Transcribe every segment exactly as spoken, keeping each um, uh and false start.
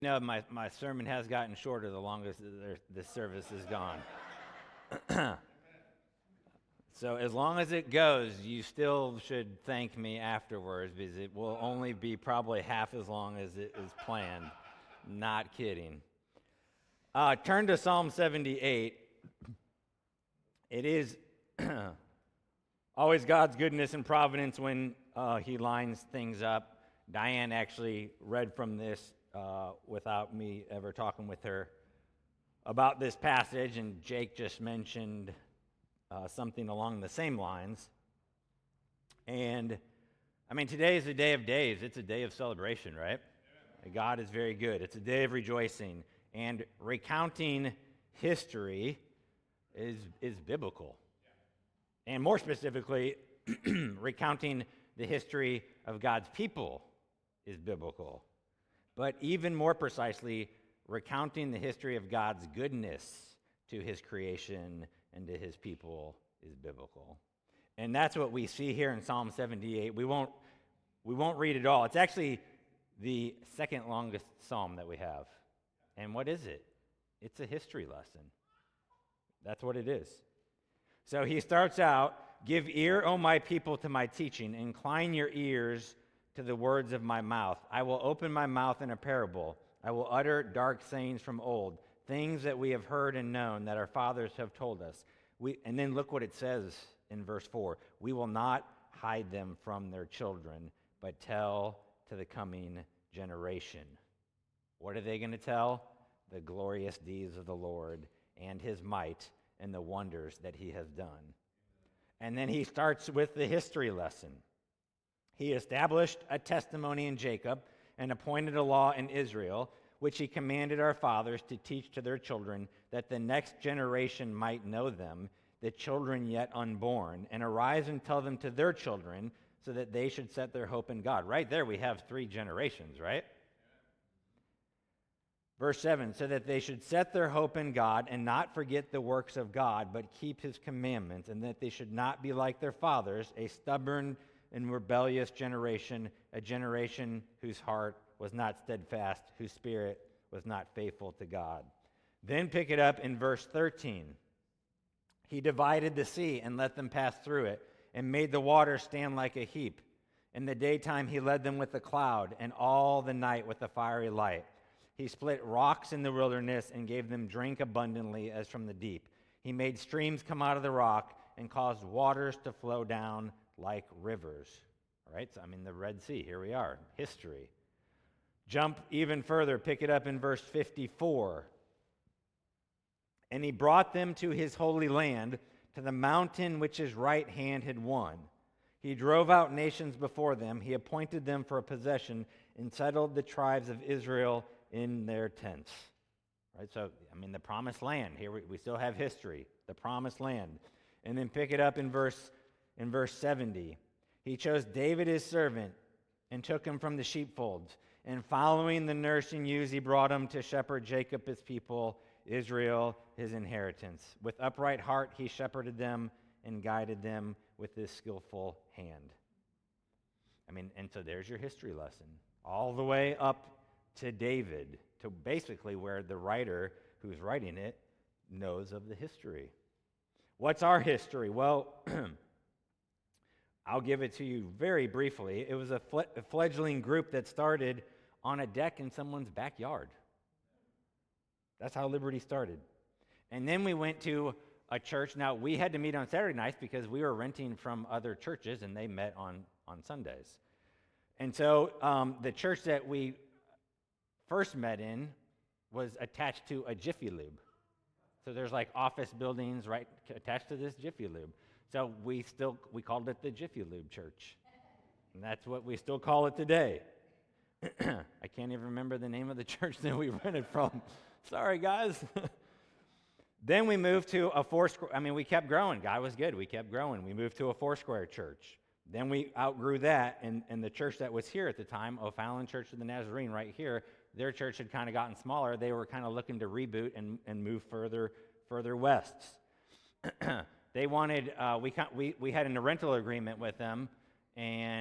No, my, my sermon has gotten shorter the longest this service is gone. So as long as it goes, you still should thank me afterwards, because it will only be probably half as long as it is planned. Not kidding. Uh, turn to Psalm seventy-eight. It is always God's goodness and providence when uh, he lines things up. Diane actually read from this uh, without me ever talking with her about this passage, and Jake just mentioned uh, something along the same lines. And, I mean, today is a day of days. It's a day of celebration, right? Yeah. God is very good. It's a day of rejoicing. And recounting history is, is biblical. Yeah. And more specifically, recounting the history of God's people is biblical. But even more precisely, recounting the history of God's goodness to his creation and to his people is biblical. And that's what we see here in Psalm seventy-eight. We won't, we won't read it all. It's actually the second longest psalm that we have. And what is it? It's a history lesson. That's what it is. So he starts out, "Give ear, O my people, to my teaching. Incline your ears to the words of my mouth. I will open my mouth in a parable. I will utter dark sayings from old, things that we have heard and known, that our fathers have told us." We, and then look what it says in verse four. "We will not hide them from their children, but tell to the coming generation." What are they going to tell? The glorious deeds of the Lord and his might and the wonders that he has done. And then he starts with the history lesson. He established a testimony in Jacob and appointed a law in Israel, which he commanded our fathers to teach to their children, that the next generation might know them, the children yet unborn, and arise and tell them to their children, so that they should set their hope in God. Right there we have three generations, right? Verse seven, "So that they should set their hope in God and not forget the works of God, but keep his commandments, and that they should not be like their fathers, a stubborn and rebellious generation, a generation whose heart was not steadfast, whose spirit was not faithful to God." Then pick it up in verse thirteen. "He divided the sea and let them pass through it, and made the water stand like a heap. In the daytime he led them with a cloud, and all the night with a fiery light. He split rocks in the wilderness and gave them drink abundantly as from the deep. He made streams come out of the rock and caused waters to flow down like rivers." All right, so I mean the Red Sea, here we are, history. Jump even further, pick it up in verse fifty-four. "And he brought them to his holy land, to the mountain which his right hand had won. He drove out nations before them. He appointed them for a possession and settled the tribes of Israel in their tents." Right, so I mean the promised land. Here we, we still have history, the promised land. And then pick it up in verse in verse seventy. "He chose David his servant and took him from the sheepfolds. And following the nursing ewes, he brought him to shepherd Jacob his people, Israel his inheritance. With upright heart he shepherded them and guided them with his skillful hand." I mean, and so there's your history lesson, all the way up to David, to basically where the writer who's writing it knows of the history. What's our history? Well, I'll give it to you very briefly. It was a, fle- a fledgling group that started on a deck in someone's backyard. That's how Liberty started. And then we went to a church. Now, we had to meet on Saturday nights because we were renting from other churches, and they met on, on Sundays. And so um, the church that we first met in was attached to a Jiffy Lube. So there's like office buildings right attached to this Jiffy Lube. So we still, we called it the Jiffy Lube Church. And that's what we still call it today. I can't even remember the name of the church that we rented from. Sorry, guys. Then we moved to a four square, I mean, we kept growing. God was good. We kept growing. We moved to a four square church. Then we outgrew that, and, and the church that was here at the time, O'Fallon Church of the Nazarene right here, their church had kind of gotten smaller. They were kind of looking to reboot and, and move further further west. They wanted, uh, we, we we had a rental agreement with them, and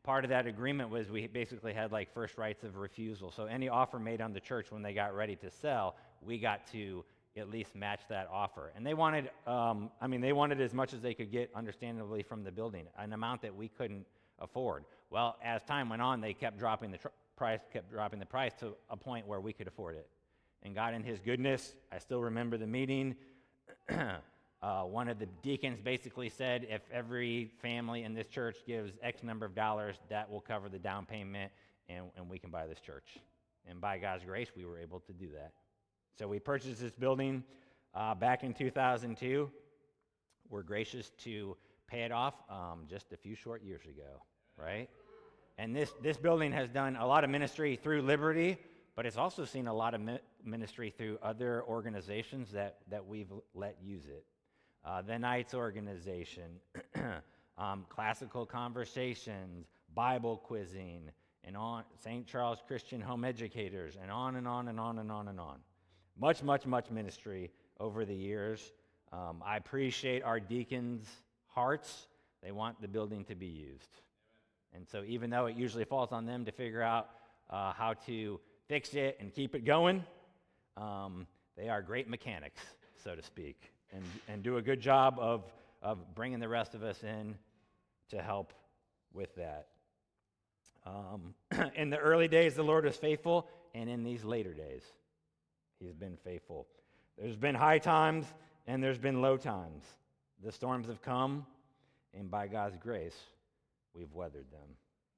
part of that agreement was we basically had like first rights of refusal. So any offer made on the church when they got ready to sell, we got to at least match that offer. And they wanted, um, I mean, they wanted as much as they could get, understandably, from the building, an amount that we couldn't afford. Well, as time went on, they kept dropping the tr- price, kept dropping the price to a point where we could afford it. And God, in His goodness, I still remember the meeting. uh, one of the deacons basically said, if every family in this church gives X number of dollars, that will cover the down payment, and, and we can buy this church. And by God's grace, we were able to do that. So we purchased this building uh, back in two thousand two. We're gracious to pay it off um, just a few short years ago, right? And this, this building has done a lot of ministry through Liberty, but it's also seen a lot of mi- ministry through other organizations that, that we've let use it. Uh, the Knights organization, um, Classical Conversations, Bible quizzing, and on Saint Charles Christian Home Educators, and on and on and on and on and on. Much, much, much ministry over the years. Um, I appreciate our deacons' hearts. They want the building to be used. And so even though it usually falls on them to figure out uh, how to fix it and keep it going, um, they are great mechanics, so to speak, and, and do a good job of, of bringing the rest of us in to help with that. Um, in the early days, the Lord was faithful, and in these later days, He's been faithful. There's been high times, and there's been low times. The storms have come, and by God's grace, we've weathered them.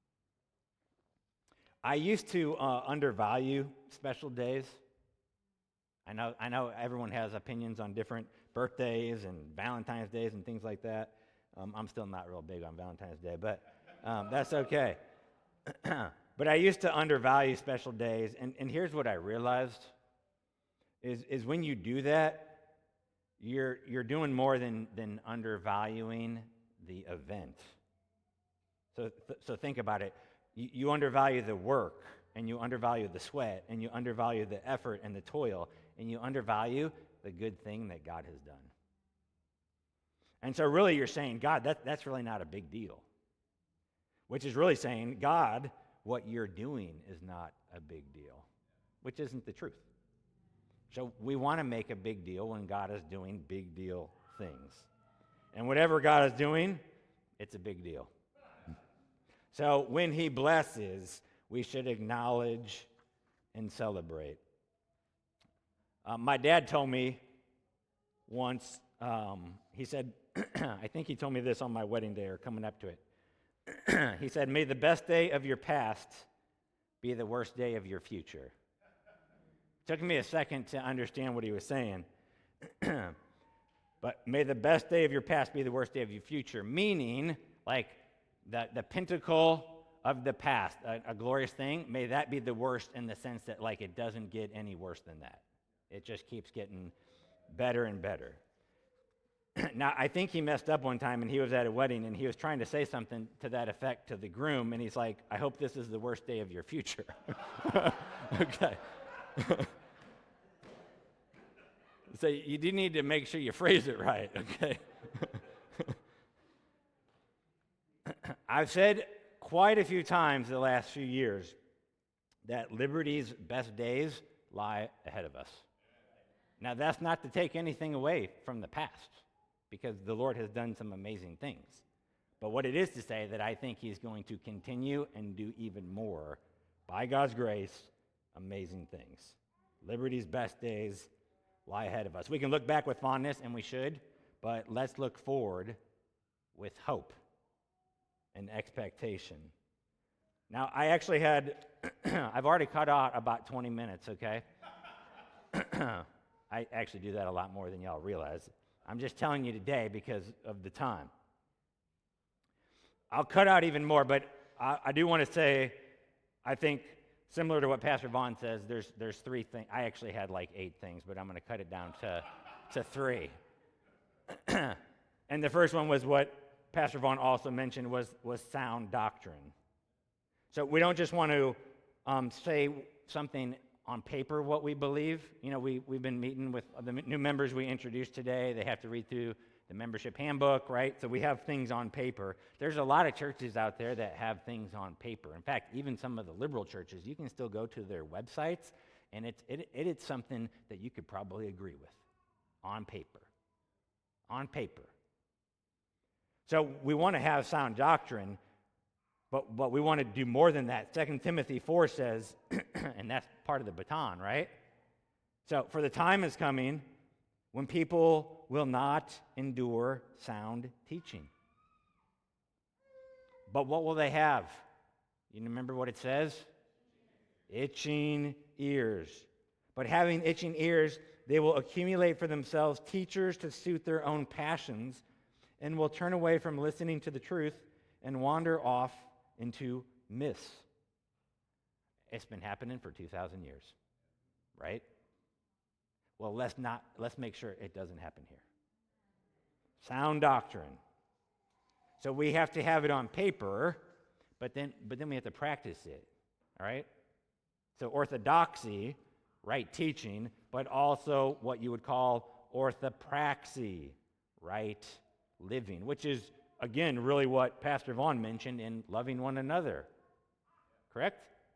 I used to uh, undervalue special days. I know, I know everyone has opinions on different birthdays and Valentine's days and things like that. Um, I'm still not real big on Valentine's Day, but um, that's okay. But I used to undervalue special days, and, and here's what I realized, is, is when you do that, you're, you're doing more than, than undervaluing the event. So, th- so think about it. You, you undervalue the work, and you undervalue the sweat, and you undervalue the effort and the toil, and you undervalue the good thing that God has done. And so really you're saying, God, that, that's really not a big deal. Which is really saying, God, what you're doing is not a big deal, which isn't the truth. So we want to make a big deal when God is doing big deal things. And whatever God is doing, it's a big deal. So when He blesses, we should acknowledge and celebrate. Uh, my dad told me once, um, he said, I think he told me this on my wedding day or coming up to it. He said, may the best day of your past be the worst day of your future. It took me a second to understand what he was saying. But may the best day of your past be the worst day of your future, meaning like the, the pinnacle of the past, a, a glorious thing, may that be the worst in the sense that like it doesn't get any worse than that. It just keeps getting better and better. Now, I think he messed up one time, and he was at a wedding, and he was trying to say something to that effect to the groom, and he's like, I hope this is the worst day of your future. Okay. So you do need to make sure you phrase it right, okay? I've said quite a few times the last few years that Liberty's best days lie ahead of us. Now, that's not to take anything away from the past, because the Lord has done some amazing things. But what it is to say that I think He's going to continue and do even more, by God's grace, amazing things. Liberty's best days lie ahead of us. We can look back with fondness, and we should, but let's look forward with hope and expectation. Now, I actually had, I've already cut out about twenty minutes, okay? I actually do that a lot more than y'all realize. I'm just telling you today because of the time. I'll cut out even more, but I, I do want to say, I think, similar to what Pastor Vaughn says, there's there's three things. I actually had like eight things, but I'm going to cut it down to, to three. And the first one was what Pastor Vaughn also mentioned was, was sound doctrine. So we don't just want to um, say something on paper what we believe. You know, we, we've been meeting with the new members we introduced today. They have to read through the membership handbook, right? So we have things on paper. There's a lot of churches out there that have things on paper. In fact, even some of the liberal churches, you can still go to their websites, and it's, it, it is something that you could probably agree with on paper. On paper. So we want to have sound doctrine, but, but we want to do more than that. Second Timothy four says, and that's part of the baton, right? So for the time is coming when people will not endure sound teaching. But what will they have? You remember what it says? Itching ears. But having itching ears, they will accumulate for themselves teachers to suit their own passions, and will turn away from listening to the truth and wander off into myths. It's been happening for two thousand years, right? Well, let's not, let's make sure it doesn't happen here. Sound doctrine. So we have to have it on paper, but then, but then we have to practice it, all right? So orthodoxy, right teaching, but also what you would call orthopraxy, right living, which is, again, really what Pastor Vaughn mentioned in loving one another. Correct?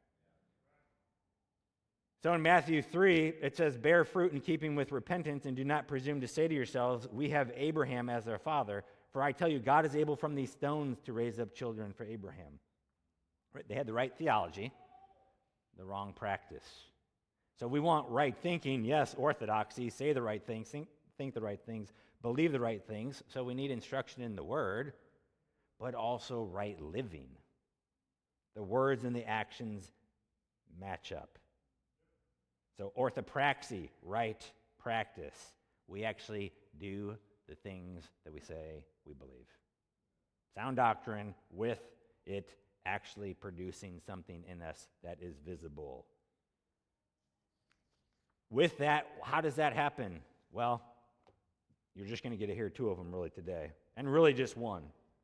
So in Matthew three, it says, bear fruit in keeping with repentance, and do not presume to say to yourselves, we have Abraham as our father. For I tell you, God is able from these stones to raise up children for Abraham. Right? They had the right theology, the wrong practice. So we want right thinking, yes, orthodoxy, say the right things, think, think the right things, believe the right things. So we need instruction in the Word, but also right living. The words and the actions match up. So orthopraxy, right practice. We actually do the things that we say we believe. Sound doctrine with it actually producing something in us that is visible. With that, how does that happen? Well, you're just going to get to hear two of them really today, and really just one.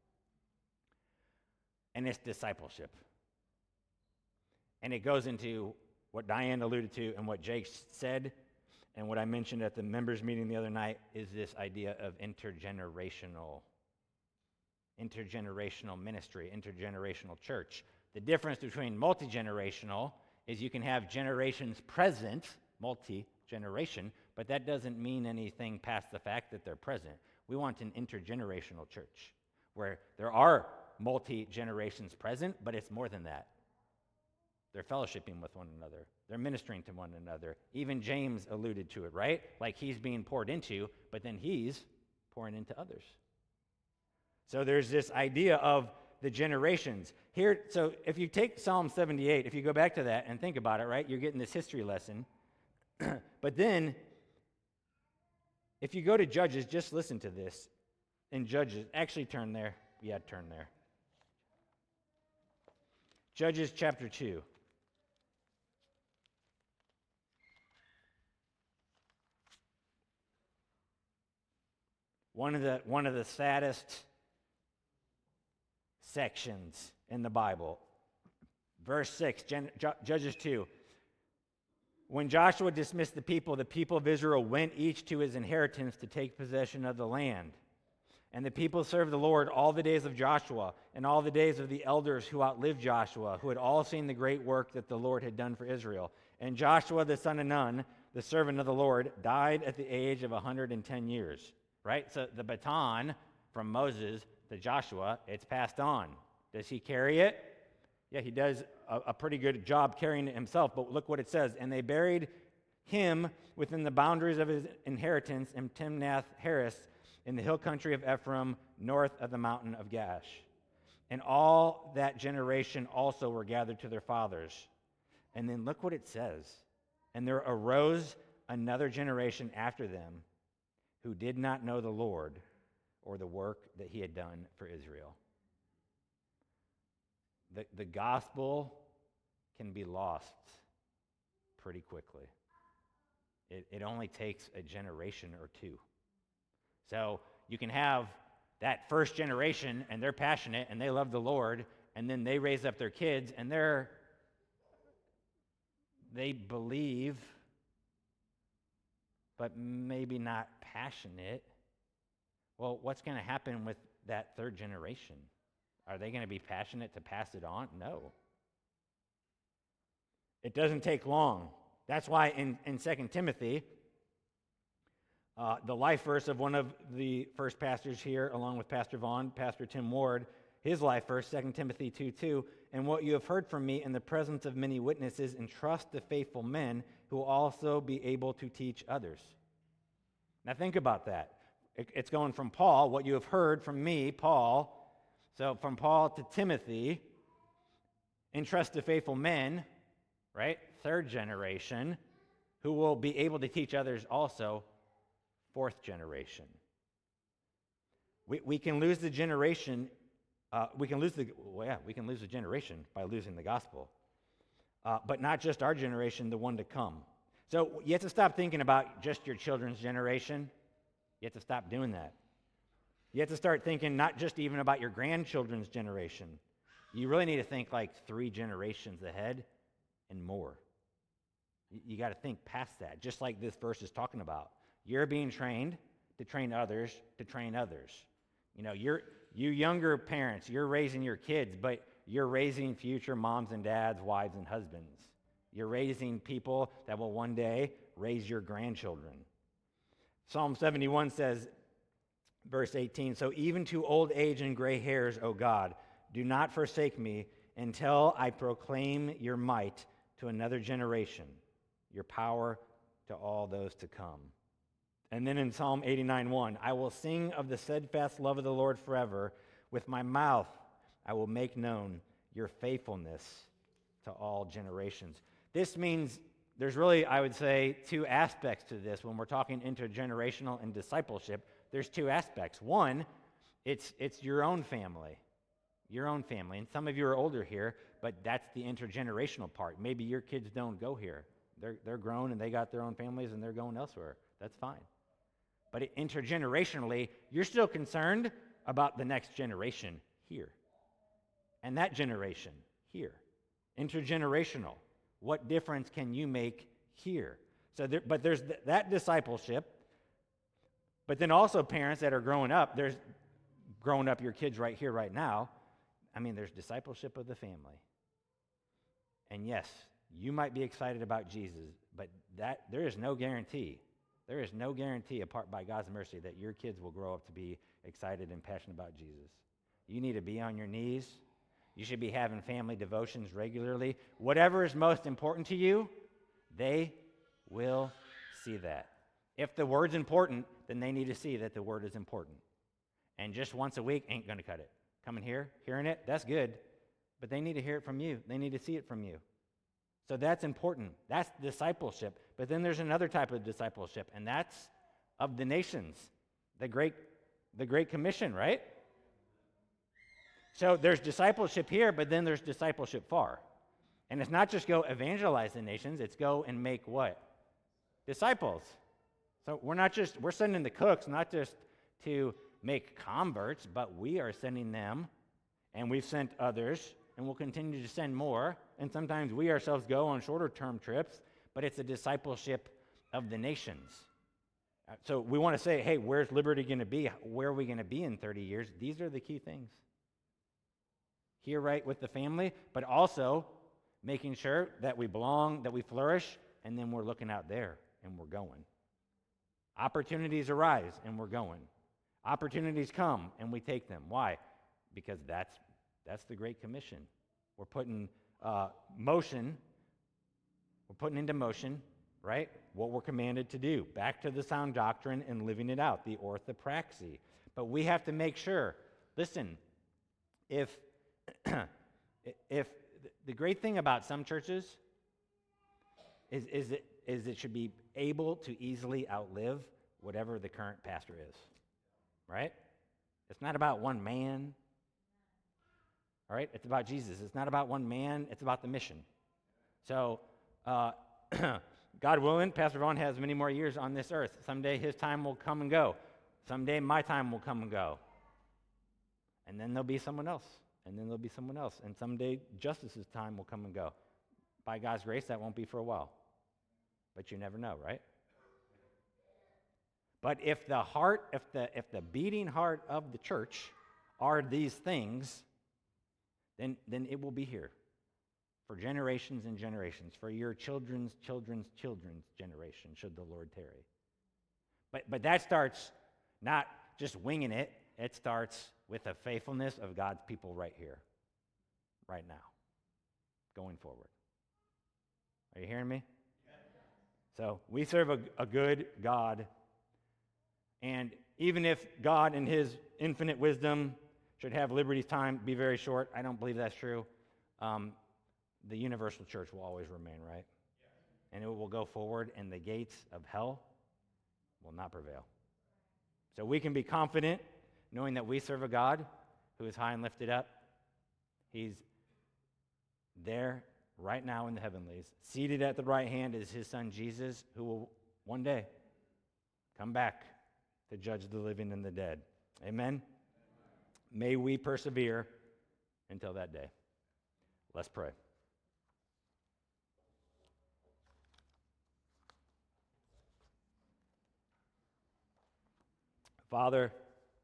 And it's discipleship. And it goes into what Diane alluded to and what Jake said, and what I mentioned at the members' meeting the other night is this idea of intergenerational, intergenerational ministry, intergenerational church. The difference between multi-generational is you can have generations present, multi-generation, but that doesn't mean anything past the fact that they're present. We want an intergenerational church where there are multi-generations present, but it's more than that. They're fellowshipping with one another. They're ministering to one another. Even James alluded to it, right? Like he's being poured into, but then he's pouring into others. So there's this idea of the generations. Here, so if you take Psalm seventy-eight, if you go back to that and think about it, right? You're getting this history lesson. But then, if you go to Judges, just listen to this. In Judges, actually turn there. Yeah, turn there. Judges chapter two. One of the one of the saddest sections in the Bible. Verse six, Gen, Judges two. When Joshua dismissed the people, the people of Israel went each to his inheritance to take possession of the land. And the people served the Lord all the days of Joshua and all the days of the elders who outlived Joshua, who had all seen the great work that the Lord had done for Israel. And Joshua the son of Nun, the servant of the Lord, died at the age of one hundred ten years. Right? So the baton from Moses to Joshua, it's passed on. Does he carry it? Yeah, he does a, a pretty good job carrying it himself, but look what it says. And they buried him within the boundaries of his inheritance in Timnath-Heres, in the hill country of Ephraim, north of the mountain of Gash. And all that generation also were gathered to their fathers. And then look what it says. And there arose another generation after them who did not know the Lord or the work that he had done for Israel. The, the gospel can be lost pretty quickly. It, it only takes a generation or two. So you can have that first generation, and they're passionate, and they love the Lord, and then they raise up their kids, and they're they believe, but maybe not passionate. Well, what's going to happen with that third generation? Are they going to be passionate to pass it on? No. It doesn't take long. That's why in, in Second Timothy, uh, the life verse of one of the first pastors here, along with Pastor Vaughn, Pastor Tim Ward, his life verse, Second Timothy two two, and what you have heard from me in the presence of many witnesses, entrust to faithful men who will also be able to teach others. Now think about that. It, it's going from Paul, what you have heard from me, Paul, so from Paul to Timothy, entrust to faithful men, right? Third generation, who will be able to teach others also, fourth generation. We, we can lose the generation, uh, we can lose the, well, yeah, we can lose the generation by losing the gospel. Uh, but not just our generation, the one to come. So you have to stop thinking about just your children's generation. You have to stop doing that. You have to start thinking not just even about your grandchildren's generation. You really need to think like three generations ahead and more. You, you got to think past that, just like this verse is talking about. You're being trained to train others to train others. You know, you're you younger parents, you're raising your kids, but you're raising future moms and dads, wives and husbands. You're raising people that will one day raise your grandchildren. Psalm seventy-one says, verse eighteen, so even to old age and gray hairs, O God, do not forsake me until I proclaim your might to another generation, your power to all those to come. And then in Psalm eighty-nine one, I will sing of the steadfast love of the Lord forever. With my mouth I will make known your faithfulness to all generations. This means there's really, I would say, two aspects to this. When we're talking intergenerational and discipleship, there's two aspects. One, it's it's your own family. Your own family. And some of you are older here, but that's the intergenerational part. Maybe your kids don't go here. They're, they're grown and they got their own families and they're going elsewhere. That's fine. But it, intergenerationally, you're still concerned about the next generation here. And that generation here. Intergenerational. What difference can you make here? So, there, but there's th- that discipleship. But then also parents that are growing up, there's growing up your kids right here, right now. I mean, there's discipleship of the family. And yes, you might be excited about Jesus, but that there is no guarantee. There is no guarantee, apart by God's mercy, that your kids will grow up to be excited and passionate about Jesus. You need to be on your knees. You should be having family devotions regularly. Whatever is most important to you, they will see that. If the word's important, then they need to see that the word is important. And just once a week ain't going to cut it. Coming here, hearing it, that's good. But they need to hear it from you. They need to see it from you. So that's important. That's discipleship. But then there's another type of discipleship, and that's of the nations. The Great, the Great Commission, right? So there's discipleship here, but then there's discipleship far. And it's not just go evangelize the nations, it's go and make what? Disciples. So we're not just, we're sending the cooks, not just to make converts, but we are sending them, and we've sent others, and we'll continue to send more. And sometimes we ourselves go on shorter term trips, but it's a discipleship of the nations. So we want to say, hey, where's Liberty going to be? Where are we going to be in thirty years? These are the key things. Here, right, with the family, but also making sure that we belong, that we flourish, and then we're looking out there, and we're going. Opportunities arise, and we're going. Opportunities come, and we take them. Why? Because that's that's the Great Commission. We're putting uh, motion, we're putting into motion, right, what we're commanded to do. Back to the sound doctrine and living it out, the orthopraxy. But we have to make sure, listen, if, if the great thing about some churches is, is, it, is it should be able to easily outlive whatever the current pastor is. Right? It's not about one man. All right? It's about Jesus. It's not about one man. It's about the mission. So, uh, God willing, Pastor Vaughn has many more years on this earth. Someday his time will come and go. Someday my time will come and go. And then there'll be someone else. And then there'll be someone else. And someday Justice's time will come and go. By God's grace, that won't be for a while. But you never know, right? But if the heart, if the if the beating heart of the church are these things, then then it will be here for generations and generations, for your children's children's children's generation, should the Lord tarry. But but that starts not just winging it. It starts with the faithfulness of God's people right here, right now, going forward. Are you hearing me? So we serve a, a good God. And even if God in his infinite wisdom should have Liberty's time be very short, I don't believe that's true. Um, the universal church will always remain, right? And it will go forward, and the gates of hell will not prevail. So we can be confident knowing that we serve a God who is high and lifted up. He's there right now in the heavenlies. Seated at the right hand is his son Jesus, who will one day come back to judge the living and the dead. Amen? May we persevere until that day. Let's pray. Father,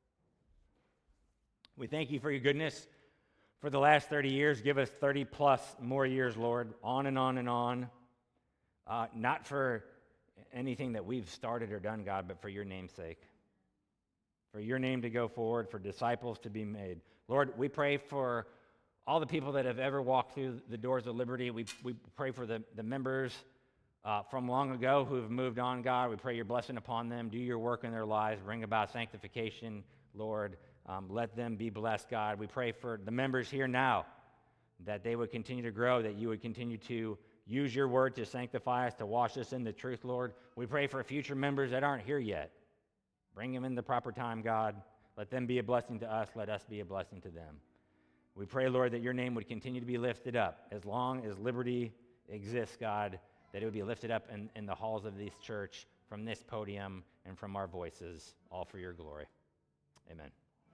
we thank you for your goodness. For the last thirty years, give us thirty plus more years, Lord, on and on and on. Uh, not for anything that we've started or done, God, but for your name's sake. For your name to go forward, for disciples to be made. Lord, we pray for all the people that have ever walked through the doors of Liberty. We, we pray for the, the members uh, from long ago who have moved on, God. We pray your blessing upon them. Do your work in their lives. Bring about sanctification, Lord. Um, let them be blessed, God. We pray for the members here now, that they would continue to grow, that you would continue to use your word to sanctify us, to wash us in the truth, Lord. We pray for future members that aren't here yet. Bring them in the proper time, God. Let them be a blessing to us. Let us be a blessing to them. We pray, Lord, that your name would continue to be lifted up as long as Liberty exists, God, that it would be lifted up in, in the halls of this church, from this podium, and from our voices, all for your glory. Amen.